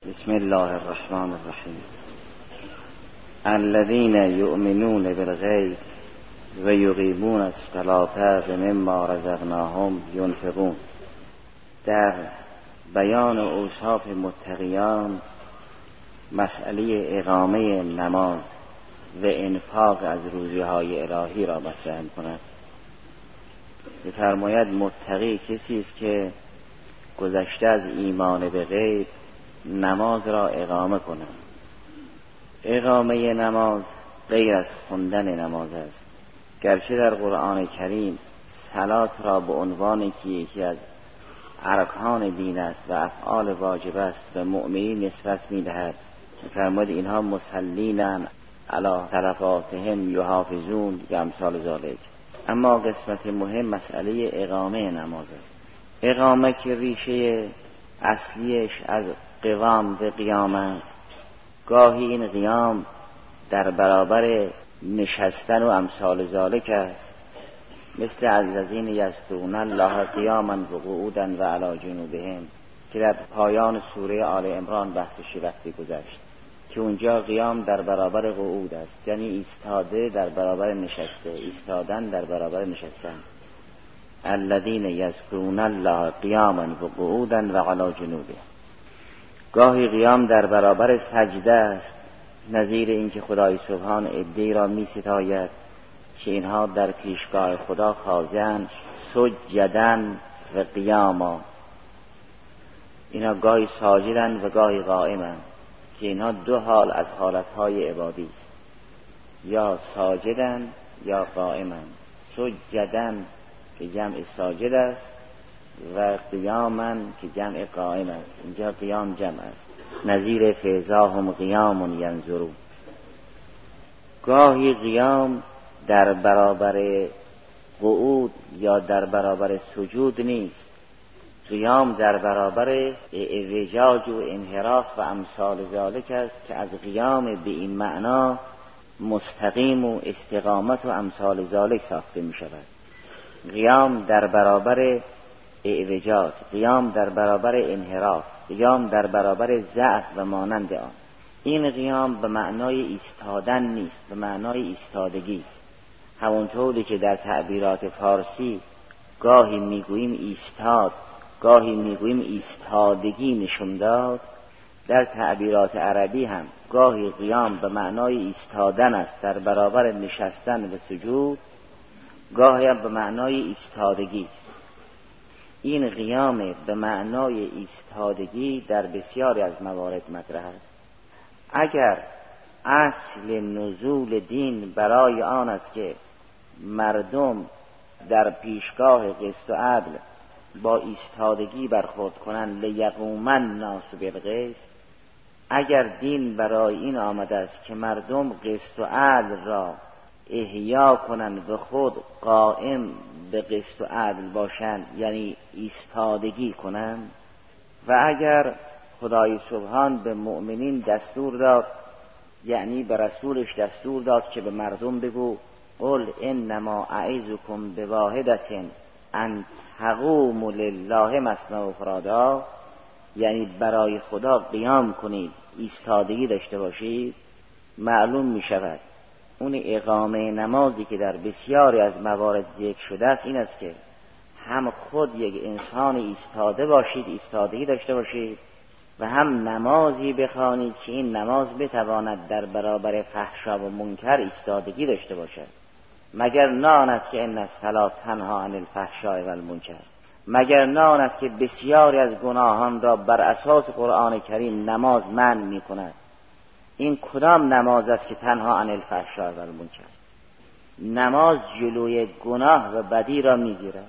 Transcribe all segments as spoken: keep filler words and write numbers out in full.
بسم الله الرحمن الرحیم. الذين يؤمنون بالغیب و یقیمون الصلاة و مما رزقناهم ينفقون. در بیان اوصاف متقیان مسئله اقامه نماز و انفاق از روزیهای الهی را مطرح کند. می‌فرماید متقی کسی است که گذشته از ایمان به غیب نماز را اقامه کند. اقامه نماز غیر از خوندن نماز است، گرچه در قرآن کریم صلات را به عنوان که یکی از ارکان دین است و افعال واجب است به مؤمنین نسبت می‌دهد. می‌فرماید اینها مسلینن علی صلواتهم یحافظون یا امثال ذالک. اما قسمت مهم مسئله اقامه نماز است. اقامه که ریشه اصلیش از قوام و قیام است. گاهی این قیام در برابر نشستن و امثال ذالک است، مثل الذین یذکرون الله قیاما و قعودا و علی جنوبهم که در پایان سوره آل عمران بحثش وقتی گذشت که اونجا قیام در برابر قعود است، یعنی ایستاده در برابر نشسته، ایستادن در برابر نشستن. الذین یذکرون الله قیاما و قعودا و علی جنوبهم. گاهی قیام در برابر سجده است، نظیر اینکه خدای سبحان عده‌ای را می ستاید که اینها در پیشگاه خدا خاضع‌اند سجدن و قیاما. اینها گاهی ساجدن و گاهی قائمن که اینها دو حال از حالتهای عبادی است، یا ساجدن یا قائمن. سجدن که جمع ساجد است و قیامن که جمع قائم است. اینجا قیام جمع است، نظیر فیضاهم قیام ینظرون. گاهی قیام در برابر قعود یا در برابر سجود نیست، قیام در برابر اعوجاج و انحراف و امثال ذالک است که از قیام به این معنا مستقیم و استقامت و امثال ذالک ساخته می شود. قیام در برابر اعوجاج، قیام در برابر انحراف، قیام در برابر ضعف و مانند آن. این قیام به معنای ایستادن نیست، به معنای ایستادگی است. همونطوری که در تعبیرات فارسی گاهی میگوییم ایستاد، گاهی میگوییم ایستادگی نشون داد، در تعبیرات عربی هم گاهی قیام به معنای ایستادن است در برابر نشستن و سجود، گاهی هم به معنای ایستادگی است. این قیام به معنای ایستادگی در بسیاری از موارد مطرح است. اگر اصل نزول دین برای آن است که مردم در پیشگاه قسط و عدل با ایستادگی برخورد کنند لیقوم الناس بالقسط، اگر دین برای این آمده است که مردم قسط و عدل را احیا کنند و خود قائم به قسط و عدل باشند، یعنی ایستادگی کنند، و اگر خدای سبحان به مؤمنین دستور داد، یعنی به رسولش دستور داد که به مردم بگو قل انما اعظکم بواحدة ان تقوموا لله مثنی و فرادا، یعنی برای خدا قیام کنید، ایستادگی داشته باشید، معلوم می شود اون اقامه نمازی که در بسیاری از موارد ذکر شده است این است که هم خود یک انسان ایستاده باشید، ایستادگی داشته باشید، و هم نمازی بخوانید که این نماز بتواند در برابر فحشا و منکر ایستادگی داشته باشد. مگر نه آن است که ان الصلاة تنها عن الفحشاء و المنکر، مگر نه آن است که بسیاری از گناهان را بر اساس قرآن کریم نماز منع می کند. این کدام نماز است که تنها عن الفحشاء و المنکر؟ نماز جلوی گناه و بدی را میگیرد.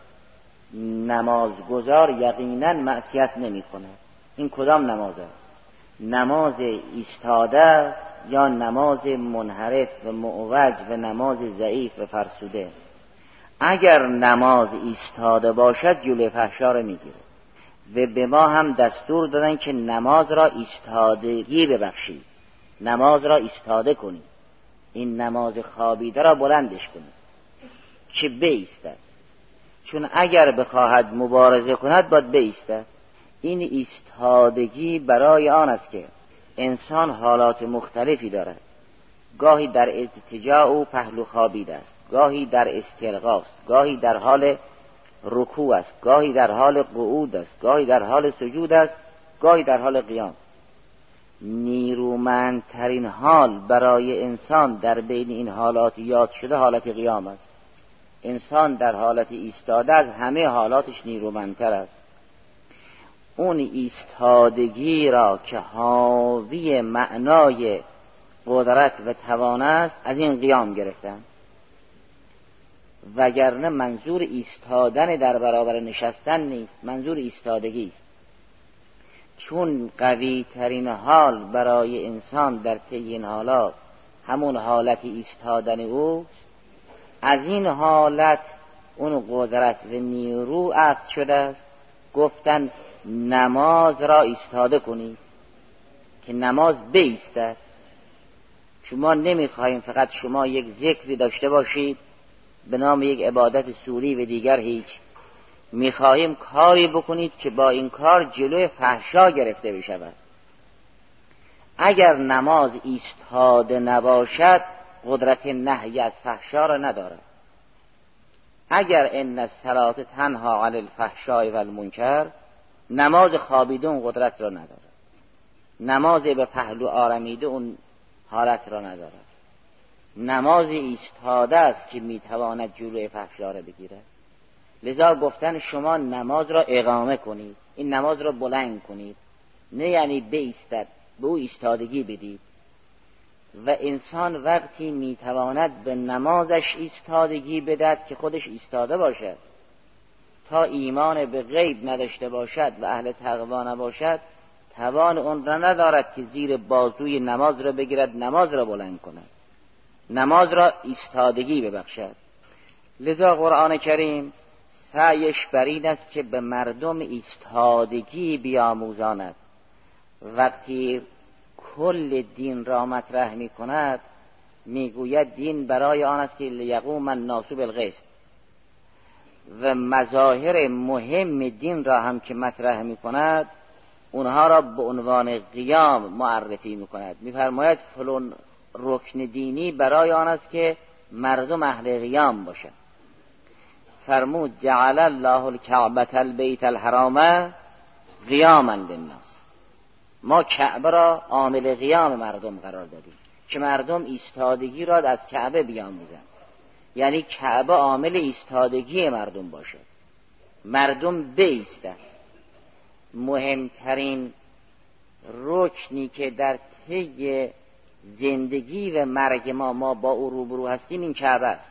نمازگزار یقینا معصیت نمی کند. این کدام نماز است؟ نماز ایستاده یا نماز منحرف و معوج و نماز ضعیف و فرسوده؟ اگر نماز ایستاده باشد جلوی فحشا را میگیره. و به ما هم دستور دادن که نماز را ایستادگی ببخشید، نماز را ایستاده کنید، این نماز خوابیده را بلندش کنید که بایستد، چون اگر بخواهد مبارزه کند باید بایستد. این ایستادگی برای آن است که انسان حالات مختلفی دارد. گاهی در اضطجاع و پهلو خوابیده است، گاهی در استلقاست، گاهی در حال رکوع است، گاهی در حال قعود است، گاهی در حال سجود است، گاهی در حال قیام. نیرومندترین حال برای انسان در بین این حالات یاد شده حالت قیام است. انسان در حالت ایستاده از همه حالاتش نیرومندتر است. اون ایستادگی را که حاوی معنای قدرت و توان است از این قیام گرفتن، وگرنه منظور ایستادن در برابر نشستن نیست، منظور ایستادگی است. چون قوی ترین حال برای انسان در طی این حالات همون حالت ایستادن اوست، از این حالت اون قدرت و نیرو عطف شده است. گفتن نماز را ایستاده کنید که نماز بایستد. شما نمیخواهیم فقط شما یک ذکری داشته باشید به نام یک عبادت سوری و دیگر هیچ. میخواهیم کاری بکنید که با این کار جلوی فحشا گرفته بشود. اگر نماز ایستاده نباشد قدرت نهی از فحشا را ندارد. اگر ان الصلاة تنها علی الفحشاء و المنکر، نماز خوابیده اون قدرت را ندارد. نماز به پهلو آرمیده اون حالت را ندارد. نماز ایستاده است که میتواند جلوی فحشا را بگیرد. لذا گفتن شما نماز را اقامه کنید، این نماز را بلند کنید، نه یعنی بایستد، به او ایستادگی بدید. و انسان وقتی میتواند به نمازش ایستادگی بدهد که خودش ایستاده باشد. تا ایمان به غیب نداشته باشد و اهل تقوا نباشد توان اون را ندارد که زیر بازوی نماز را بگیرد، نماز را بلند کند، نماز را ایستادگی ببخشد. لذا قرآن کریم سعیش بر این است که به مردم ایستادگی بیاموزاند. وقتی کل دین را مطرح می کند میگوید دین برای آن است که لیقوم الناس بالقسط، و مظاهر مهم دین را هم که مطرح می کند اونها را به عنوان قیام معرفی می کند. می فرماید فلان رکن دینی برای آن است که مردم اهل قیام باشند. فرمود جعل الله الکعبة البیت الحرام قیاما للناس. ما کعبه را عامل قیام مردم قرار دادیم که مردم ایستادگی را از کعبه بیاموزند. یعنی کعبه عامل ایستادگی مردم باشد، مردم بایستند. مهمترین رکنی که در طی زندگی و مرگ ما ما با او روبرو هستیم این کعبه است.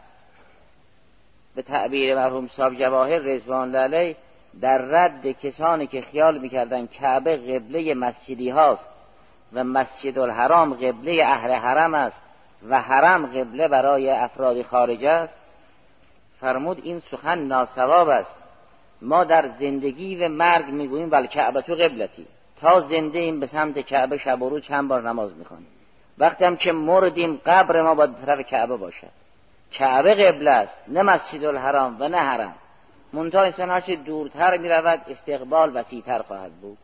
به تعبیر مرحوم صاحب جواهر رضوان الله علیه در رد کسانی که خیال میکردن کعبه قبله مسجدی هاست و مسجد الحرام قبله اهل حرم است و حرم قبله برای افراد خارج است، فرمود این سخن ناصواب است. ما در زندگی و مرگ میگوییم ول کعبه تو قبلتی، تا زنده ایم به سمت کعبه شب و روز چند بار نماز میخوانیم. وقتی هم که مردیم قبر ما باید طرف کعبه باشد. کعبه قبله است، نه مسجد الحرام و نه حرم. منتها انسان هرچه دورتر میرود استقبال وسیع‌تر خواهد بود.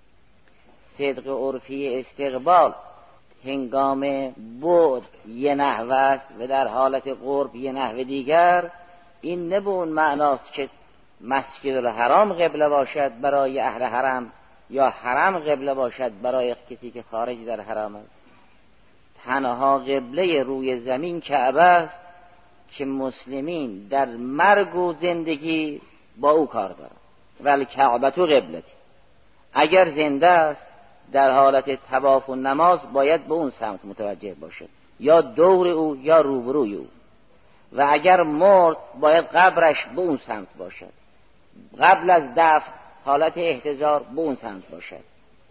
صدق عرفی استقبال هنگام بعد یه نحوه است و در حالت قرب یه نحوه دیگر. این نه به اون معناست که مسجد الحرام قبله باشد برای اهل حرم یا حرم قبله باشد برای کسی که خارج در حرم است. تنها قبله روی زمین کعبه است که مسلمین در مرگ و زندگی با او کار دارند. ولی کعبه تو قبلتی، اگر زنده است در حالت طواف و نماز باید به اون سمت متوجه باشد، یا دور او یا روبروی او. و اگر مرد باید قبرش به اون سمت باشد، قبل از دفن حالت احتضار به اون سمت باشد.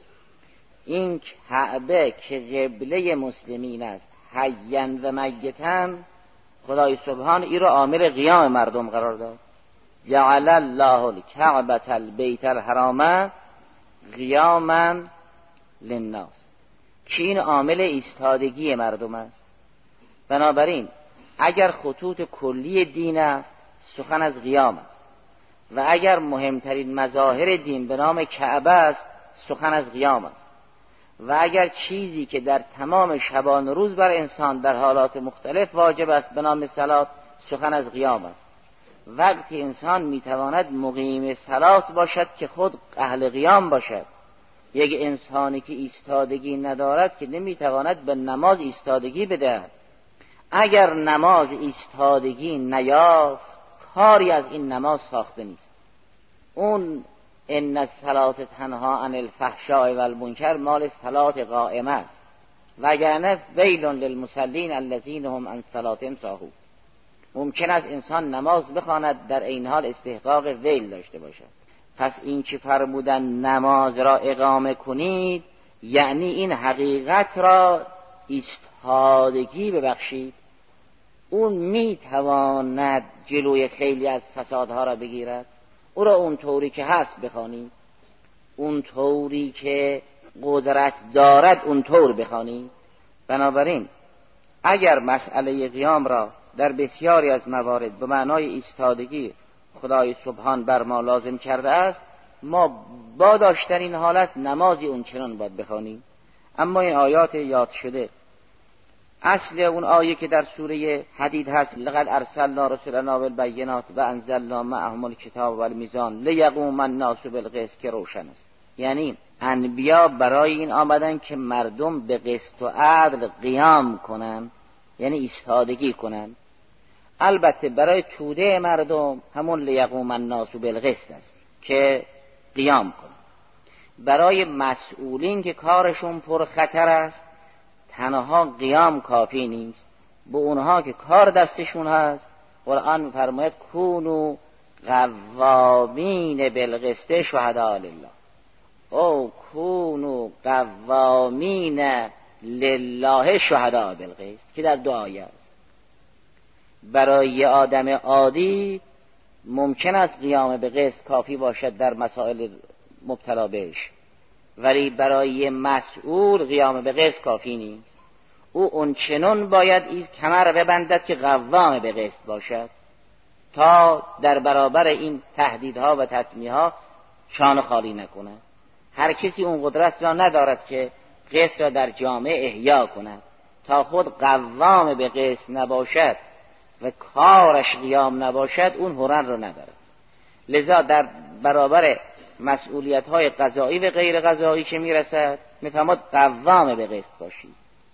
این کعبه که قبله مسلمین است حیاً و میتاً، خدای سبحان این را عامل قیام مردم قرار داد. جعل الله الکعبة البیت الحرام قیاما للناس، که این عامل ایستادگی مردم است. بنابراین اگر خطوط کلی دین است سخن از قیام است، و اگر مهمترین مظاهر دین به نام کعبه است، سخن از قیام است. و اگر چیزی که در تمام شبان روز بر انسان در حالات مختلف واجب است به نام صلات، سخن از قیام است. وقتی انسان میتواند مقیم صلات باشد که خود اهل قیام باشد. یک انسانی که ایستادگی ندارد که نمیتواند به نماز ایستادگی بدهد. اگر نماز ایستادگی نیافت، کاری از این نماز ساخته نیست. اون ان الصلاة تنها عن الفحشاء والمنکر مال صلات قائمه است، وگرنه ویل للمصلین الذین هم عن صلاتهم ساهون. ممکن است انسان نماز بخواند در این حال استحقاق ویل داشته باشد. پس این که فرمودن نماز را اقامه کنید، یعنی این حقیقت را ایستادگی ببخشید. اون میتواند جلوی خیلی از فسادها را بگیرد. او را اون طوری که هست بخوانید، اون طوری که قدرت دارد اون طور بخوانید. بنابراین اگر مسئله قیام را در بسیاری از موارد به معنای ایستادگی خدای سبحان بر ما لازم کرده است، ما با داشتن این حالت نمازی اون چنان باید بخوانیم. اما این آیات یاد شده، اصل اون آیه که در سوره حدید هست لقد ارسلنا رسلنا بالبینات و انزلنا معهم الکتاب والمیزان لیقوم الناس بالقسط، که روشن است. یعنی انبیا برای این آمدن که مردم به قسط و عدل قیام کنن، یعنی ایستادگی کنن. البته برای توده مردم همون لیقوم الناس بالقسط است که قیام کنن. برای مسئولین که کارشون پر خطر است، تنها قیام کافی نیست. به اونها که کار دستشون هست، قرآن می‌فرماید کونوا قوامین بالقسط شهداء لله، او کونوا قوامین لله شهداء بالقسط، که در دو آیه است. برای یه آدم عادی ممکن است قیام به قسط کافی باشد در مسائل مبتلا بهش، ولی برای یه مسئول قیام به قسط کافی نیست. او اون چنون باید این کمر ببندد که قوام به قسط باشد تا در برابر این تهدیدها و تطمیعها شانه خالی نکند. هر کسی اون قدرت را ندارد که قسط را در جامعه احیا کند. تا خود قوام به قسط نباشد و کارش قیام نباشد، اون هنر را ندارد. لذا در برابر مسئولیت‌های قضایی و غیر قضایی که میرسد، میفهمد قوام به قسط باشید.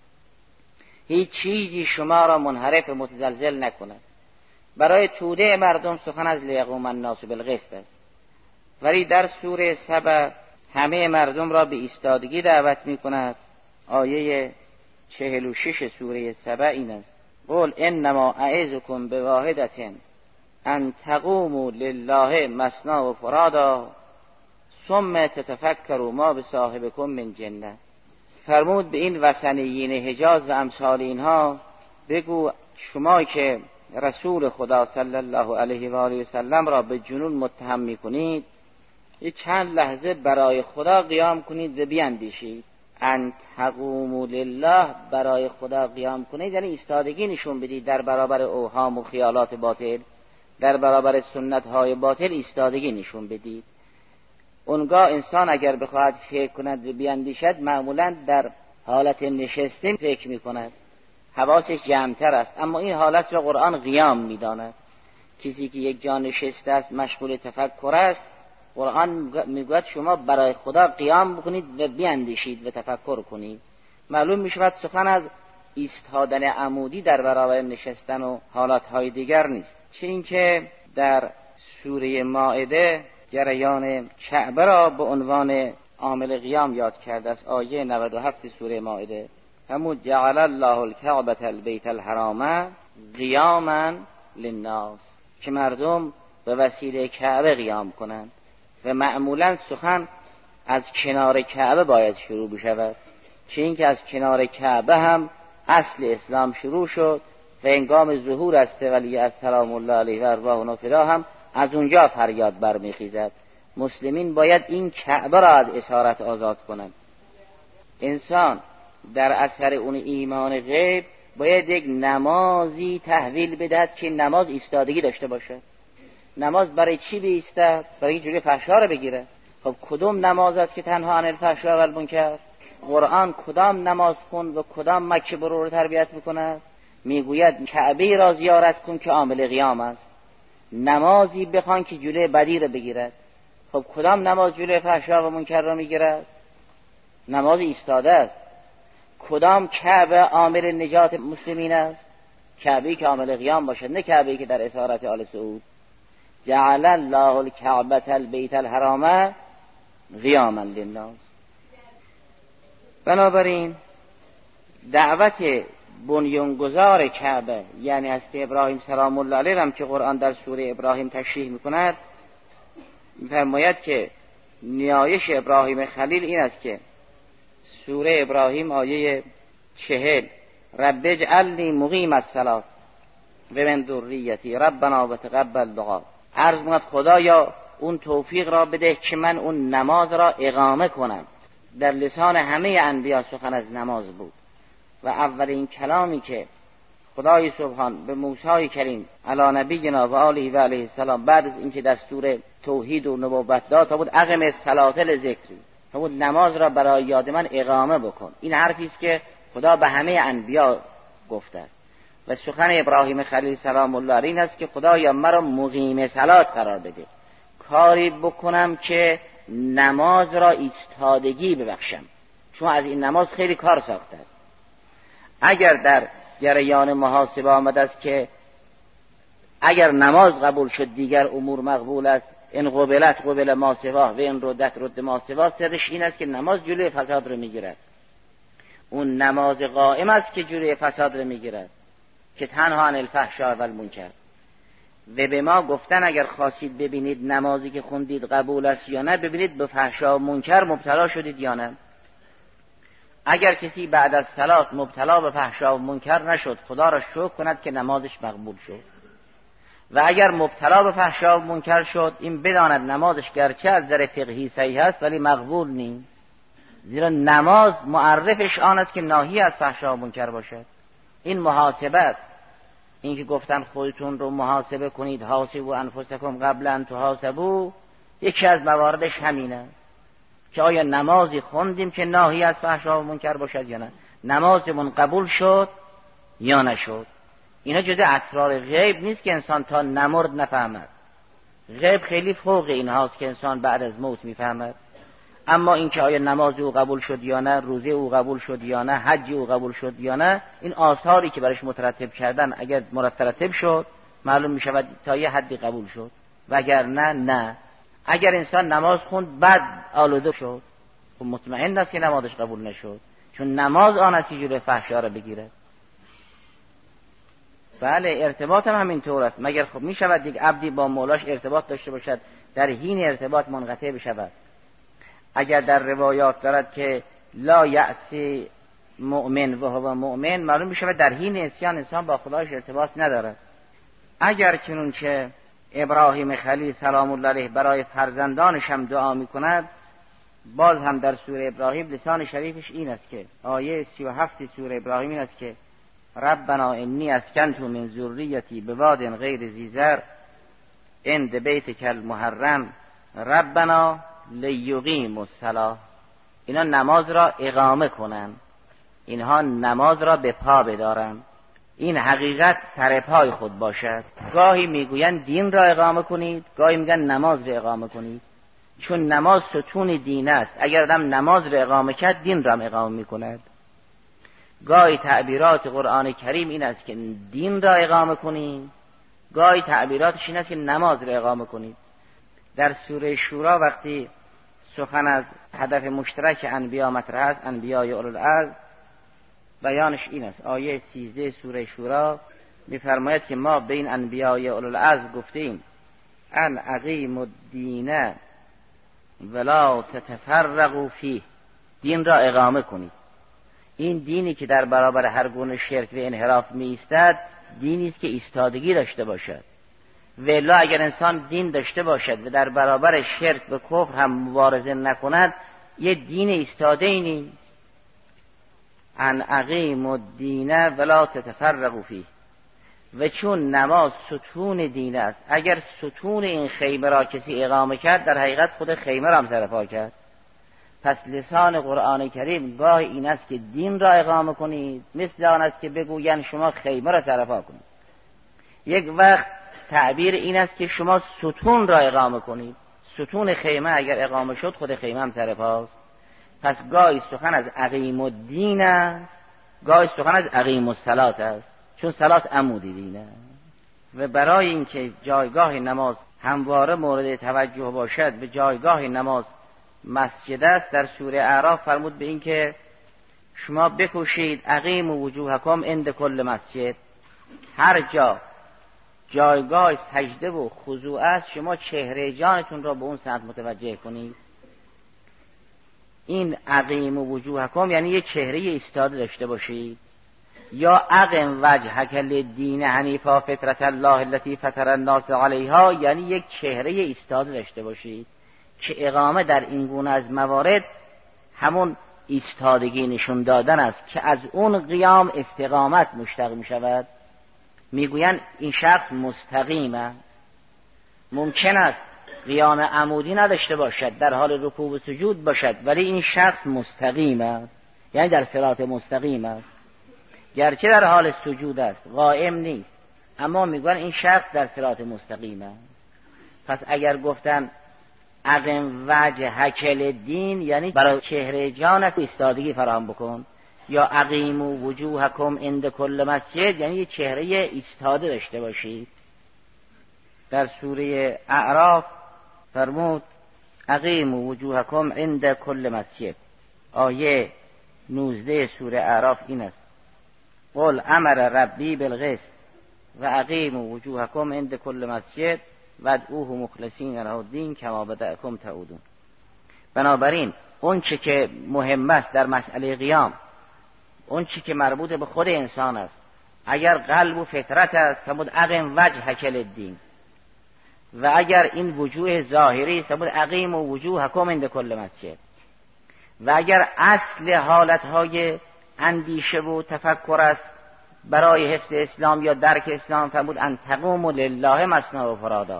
هیچ چیزی شما را منحرف متزلزل نکند. برای توده مردم سخن از لیقوم الناس بالقسط است، ولی در سوره سبع همه مردم را به ایستادگی دعوت میکند. آیه چهل و شش سوره سبع این است: قل انما اعظکم بواحدة ان تقوموا لله مثنی و فرادا ثم تتفکروا ما بصاحبکم من جنة. فرمود به این وثنیین حجاز و امثال اینها بگو شما که رسول خدا صلی الله علیه و آله و سلم را به جنون متهم میکنید، یه چند لحظه برای خدا قیام کنید و بیاندیشید. ان تقوموا لله، برای خدا قیام کنید یعنی ایستادگی نشون بدید در برابر اوهام و خیالات باطل، در برابر سنت های باطل ایستادگی نشون بدید. اونگاه انسان اگر بخواهد فکر کند و بیاندیشد، معمولا در حالت نشسته فکر میکند، حواسش جمعتر است. اما این حالت را قرآن قیام میداند. کسی که یک جا نشسته است مشغول تفکر است، قرآن میگوید شما برای خدا قیام بکنید و بیاندیشید و تفکر کنید. معلوم میشود سخن از ایستادن عمودی در برابر نشستن و حالاتهای دیگر نیست. چه اینکه در سوره مائده جریان کعبه را به عنوان عامل قیام یاد کرده است. آیه نود و هفت سوره مائده همون جعل الله الکعبة البیت الحرام قیاما للناس، که مردم به وسیله کعبه قیام کنند. و معمولا سخن از کنار کعبه باید شروع بشود، چه اینکه از کنار کعبه هم اصل اسلام شروع شد و انگام ظهور است ولی از سلام الله علیه و ارواحنا فدا هم از اونجا فریاد برمیخیزد. مسلمین باید این کعبه را از اسارت آزاد کنند. انسان در اثر اون ایمان غیب باید یک نمازی تحویل بدهد که نماز ایستادگی داشته باشد. نماز برای چی بیستد؟ برای جلوی فحشا رو بگیره. خب کدوم نماز است که تنها عن الفحشاء و المنکر؟ قرآن کدام نماز خون و کدام مکه برو رو تربیت میکند؟ میگوید کعبه را زیارت کن که عامل قیام است. نمازی بخوان که جلوی بدی رو بگیرد. خب کدام نماز جلوی فحشا و منکر را میگیرد؟ نماز ایستاده است. کدام کعبه عامل نجات مسلمین است؟ کعبه‌ای که عامل قیام باشد، نه کعبه‌ای که در اسارت آل سعود. جعل الله الکعبة البیت الحرام قیاما للناس. بنابراین دعوت بنیانگذار کعبه یعنی حضرت ابراهیم سلام الله علیه هم که قرآن در سوره ابراهیم تشریح میکند، میفرماید که نیایش ابراهیم خلیل این است که سوره ابراهیم آیه چهل رب اجعلنی مقیم الصلاة و من ذریتی ربنا وتقبل دعا، عرض می‌کند خدایا اون توفیق را بده که من اون نماز را اقامه کنم. در لسان همه انبیا سخن از نماز بود و اولین کلامی که خدای سبحان به موسی کریم علی نبینا و آله و علیه السلام بعد از اینکه دستور توحید و نبوت داد تا بود اقم الصلاة لذکری، تا بود نماز را برای یاد من اقامه بکن. این حرفی است که خدا به همه انبیا گفته است و سخن ابراهیم خلیل سلام الله علیه این است که خدایا مرا مقیم صلات قرار بده، کاری بکنم که نماز را ایستادگی ببخشم، چون از این نماز خیلی کار ساخته است. اگر در جریان محاسبه آمده است که اگر نماز قبول شد دیگر امور مقبول است، این قبلت قبل ما سواه و این ردت رد ما سواه، سرش این است که نماز جلوی فساد رو میگیرد. اون نماز قائم است که جلوی فساد رو میگیرد که تنها عن الفحشاء و المنکر. و به ما گفتن اگر خواستید ببینید نمازی که خوندید قبول است یا نه، ببینید به فحشا و منکر مبتلا شدید یا نه. اگر کسی بعد از صلات مبتلا به فحشا و منکر نشد، خدا را شکر کند که نمازش مقبول شد. و اگر مبتلا به فحشا و منکر شد، این بداند نمازش گرچه از نظر فقهی صحیح است ولی مقبول نیست، زیرا نماز معرفش آن است که ناهی از فحشا و منکر باشد. این محاسبه است. این که گفتن خودتون رو محاسبه کنید، حاسبوا انفسکم قبل ان تحاسبوا، یکی از مواردش همینه که آیا نمازی خوندیم که ناهی از فحشا و منکر باشد یا نه، نمازمون قبول شد یا نشد. اینا جزء اسرار غیب نیست که انسان تا نمرد نفهمد. غیب خیلی فوق این هاست که انسان بعد از موت میفهمد. اما این که آیا نماز او قبول شد یا نه، روزه او قبول شد یا نه، حج او قبول شد یا نه، این آثاری که برش مترتب کردن اگر مترتب شد معلوم می شود تا یه حدی قبول شد و اگر نه نه. اگر انسان نماز خوند بعد آلوده شد، خب مطمئن است که نمازش قبول نشد، چون نماز آن است که جلوی فحشا را بگیرد. بله ارتباط هم همین طور است. مگر خب می شود یک عبدی با مولاش ارتباط داشته باشد در حین ارتباط منقطع بشود؟ اگر در روایات دارد که لا یأسی مؤمن و هو مؤمن، معلوم می شود در حین عصیان انسان با خدایش ارتباط ندارد. اگر چنانچه ابراهیم خلیل سلام الله علیه برای فرزندانش هم دعا می کند، باز هم در سوره ابراهیم لسان شریفش این است که آیه سی و هفت سوره ابراهیم این است که ربنا انی اسکنت من ذریتی بواد غیر ذی زرع عند بیتک المحرم ربنا لیقیموا الصلاة. اینا نماز را اقامه کنن، اینها نماز را به پا بدارن. این حقیقت سر پای خود باشد. گاهی میگویند دین را اقامه کنید، گاهی میگن نماز را اقامه کنید، چون نماز ستون دین است. اگر آدم نماز را اقامه کرد دین را هم اقامه میکند. گاهی تعبیرات قرآن کریم این است که دین را اقامه کنید، گاهی تعبیراتش این است که نماز را اقامه کنید. در سوره شورا وقتی سخن از هدف مشترک انبیا مطرح است، انبیای اولوالعزم، بیانش این است. آیه سیزده سوره شورا می‌فرماید که ما بین انبیای اولوالعزم گفتیم ان اقیموا الدین ولا تتفرقوا فیه، دین را اقامه کنید. این دینی که در برابر هر گونه شرک و انحراف می ایستد دینی است که ایستادگی داشته باشد. ولا اگر انسان دین داشته باشد و در برابر شرک و کفر هم مبارزه نکند، یه دین ایستاده ای نیست. ان اقیموا الدین ولا تتفرقوا فیه و چون نماز ستون دین است، اگر ستون این خیمه را کسی اقامه کرد در حقیقت خود خیمه را هم سرپا کرد. پس لسان قرآن کریم گاه این است که دین را اقامه کنید، مثل آن است که بگویند شما خیمه را سرپا کنید. یک وقت تعبیر این است که شما ستون را اقامه کنید. ستون خیمه اگر اقامه شد خود خیمه هم سرپاست. پس گاهی سخن از اقیم الدین است، گاهی سخن از اقیم الصلات است، چون صلات عمود دین است. و برای اینکه جایگاه نماز همواره مورد توجه باشد، به جایگاه نماز مسجد است، در سوره اعراف فرمود به این که شما بکوشید اقیم وجوهکم عند کل مسجد، هر جا جایگاه سجده و خضوع است شما چهره جانتون را به اون سمت متوجه کنید. این اقیم وجوهکم یعنی یک چهره ایستاده داشته باشید، یا اقیم وجهک للدین حنیفا فطرت الله التي فطر الناس علیها یعنی یک چهره ایستاده داشته باشید، که اقامه در این گونه از موارد همون ایستادگی نشون دادن است که از اون قیام استقامت مشتق می شود. میگویند این شخص مستقیم است. ممکن است قیام عمودی نداشته باشد، در حال رکوع و سجود باشد، ولی این شخص مستقیم است، یعنی در صراط مستقیم است. گرچه در حال سجود است، قائم نیست، اما میگویند این شخص در صراط مستقیم است. پس اگر گفتن اقم وجه هکل دین یعنی برای چهره جانت ایستادگی فراهم بکن، یا اقیم وجوهکم عند کل مسجد یعنی چهره ایستاده داشته باشید. در سوره اعراف فرمود اقیم وجوهکم عند کل مسجد. آیه نوزده سوره اعراف این است: قل امر ربی بالقسط و اقیم وجوهکم عند کل مسجد وادعوه مخلصین له الدین کما بدأکم تعودون. بنابراین اون چی که مهم است در مسئله قیام، اون چی که مربوط به خود انسان است، اگر قلب و فطرت است فرمود اقیم وجهک للدین، و اگر این وجوه ظاهری است فرمود اقیم وجوهکم عند کل مسجد، و اگر اصل حالتهای اندیشه و تفکر است برای حفظ اسلام یا درک اسلام فرمود ان تقوموا لله مثنی و فرادا،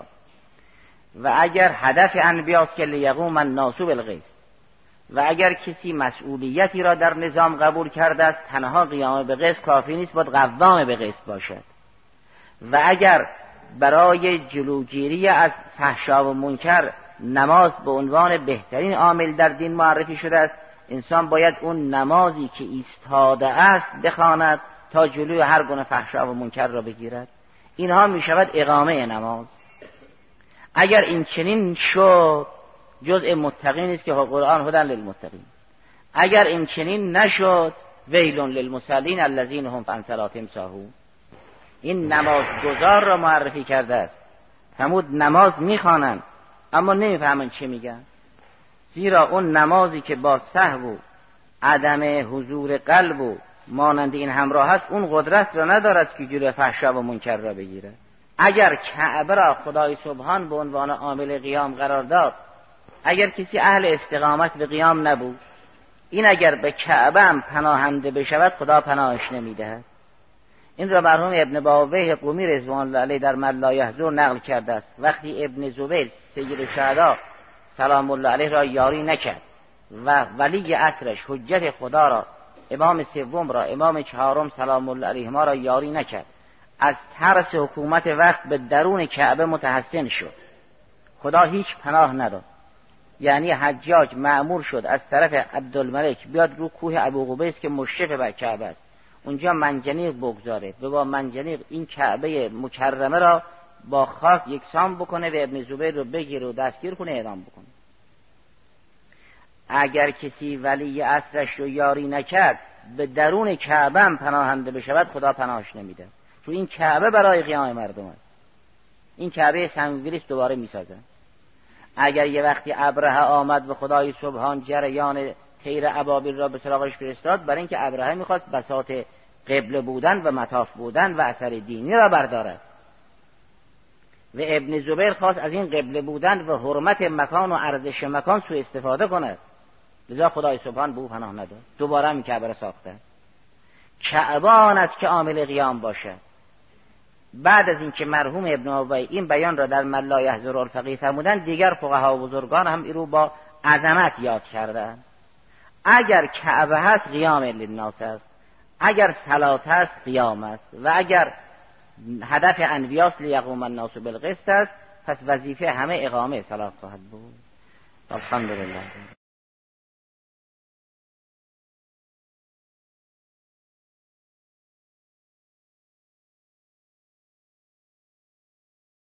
و اگر هدف انبیاست که لیقوم الناس بالقسط، و اگر کسی مسئولیتی را در نظام قبول کرده است تنها قیام به قسط کافی نیست، باید قوام به قسط باشد. و اگر برای جلوگیری از فحشا و منکر نماز به عنوان بهترین عامل در دین معرفی شده است، انسان باید اون نمازی که ایستاده است بخواند تا جلوی هر گونه فحشا و منکر را بگیرد. اینها می شود اقامه نماز. اگر این چنین شد جزء متقین است که قرآن هدی للمتقین. اگر این چنین نشد ویل للمصلین الذین هم عن صلاتهم ساهون. این نماز گزار را معرفی کرده است. فرمود نماز میخوانند اما نمیفهمن چه میگن، زیرا اون نمازی که با سهو و عدم حضور قلب و مانند این همراه است اون قدرت را ندارد که جلوی فحشا و منکر را بگیرد. اگر کعبه را خدای سبحان به عنوان عامل قیام قرار داد، اگر کسی اهل استقامت به قیام نبود، این اگر به کعبه هم پناهنده بشود خدا پناهش نمیدهد. این را مرحوم ابن باویه قمی رضوان الله علیه در من لا یحضر نقل کرده است. وقتی ابن زبیر سید الشهدا سلام الله علیه را یاری نکرد و ولی عصرش حجت خدا را، امام سوم را، امام چهارم سلام الله علیه ما را یاری نکرد، از ترس حکومت وقت به درون کعبه متحسن شد، خدا هیچ پناه نداد. یعنی حجاج مأمور شد از طرف عبدالملک بیاد رو کوه ابو قبیس که مشرف بر کعبه است، اونجا منجنیق بگذاره و با منجنیق این کعبه مکرمه را با خاک یکسان بکنه و ابن زبیر رو بگیره و دستگیر کنه اعدام بکنه. اگر کسی ولی عصرش رو یاری نکرد به درون کعبه هم پناهنده بشود خدا پناهش نمیده، چون این کعبه برای قیام مردم است. این کعبه سنگگریست دوباره میسازن. اگر یه وقتی ابرهه آمد و خدای سبحان جریان طیر ابابیل را به سراغش فرستاد، برای اینکه ابرهه میخواست بساط قبله بودن و مطاف بودن و اثر دینی را بردارد و ابن زبیر خواست از این قبله بودن و حرمت مکان و ارزش مکان سوء استفاده کند، لذا خدای سبحان به او پناه نداد، دوباره هم کعبه را ساخته. کعبه آن است که عامل قیام باشد. بعد از اینکه مرحوم ابن آبایی این بیان را در من لا یحضر الفقیه فرمودند، دیگر فقها و بزرگان هم این رو با عظمت یاد کردند. اگر کعبه هست قیام للناس است، اگر صلات هست قیام است، و اگر هدف انبیاس لیقوم الناس بالقسط است، پس وظیفه همه اقامه صلات خواهد بود. الحمدلله.